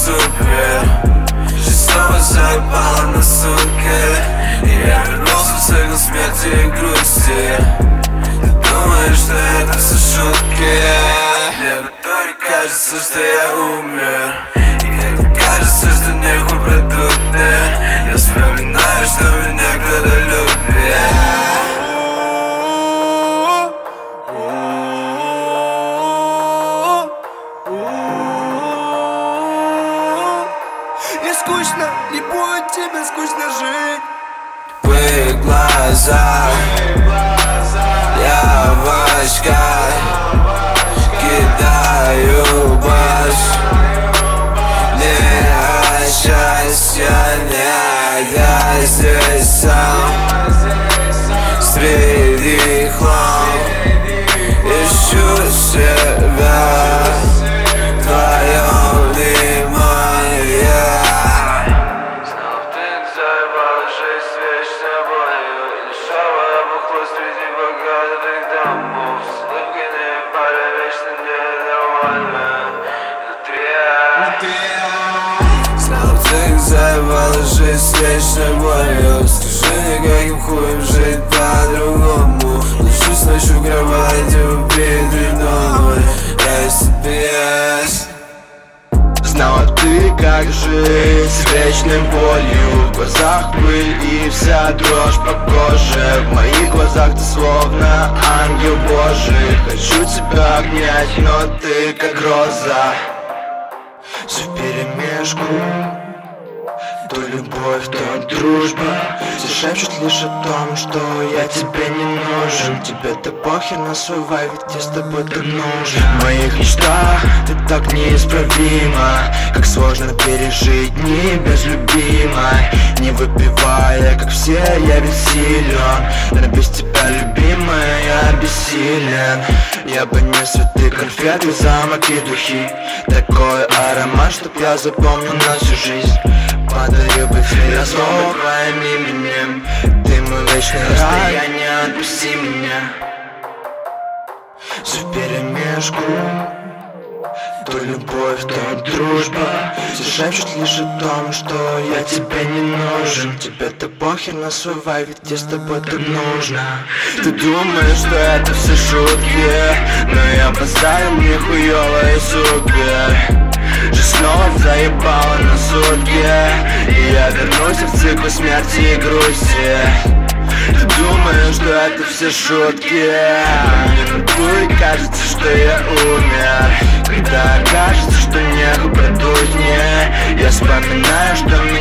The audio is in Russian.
супер. Жизнь снова заебала на сутки, и я вернулся в цикл смерти и грусти. Ты думаешь, что это все шутки? Мне в натуре кажется, что я умер, и когда кажется, что нехуй продукты, я вспоминаю, что меня кто-то любит. Мне скучно, не будет тебе скучно жить. В их глазах я в очках кидаю баш. Не о счастье, не я здесь сам среди хлам. Ищу себя в твоем внимании. Снова ты заебала жизнь вечно болью, и дешево обухло среди богатых домов. С улыбкой на паре вечно недовольна. Снова ты заебала жизнь вечно болью. Скажи мне, каким хуем жить по-другому. Ложусь ночью в кровати, убитый домой. СПС. Знала ты, как жить с вечной болью. В глазах пыль и вся дрожь по коже. В моих глазах ты словно ангел божий. Хочу тебя обнять, но ты как роза. Все вперемешку, то любовь, то дружба. Все шепчут лишь о том, что я тебе не нужен. Тебе-то похер на свой вайб, ведь я с тобой так нужен. В моих мечтах ты так неисправима. Как сложно пережить дни без любимой. Не выпивая, как все, я ведь силен. Но без тебя, любимая, я бессилен. Я бы не цветы, конфеты, замок и духи. Такой аромат, чтоб я запомнил на всю жизнь. Подарю бы тебе снова твоим именем. Ты мой вечный расстояние, отпусти меня. Все вперемешку, то любовь, то дружба. Все шепчут лишь о том, что я тебе не нужен. Тебе-то похер на свой вайб, ведь я с тобой так нужно. Ты думаешь, что это все шутки, но я поставил нихуёвые супер. Жизнь снова заебала на сутки, и я вернулся в цикл смерти и грусти. Ты думаешь, что это все шутки, мне в натуре кажется, что я умер. Когда кажется, что нехуй продуть мне, я вспоминаю, что мне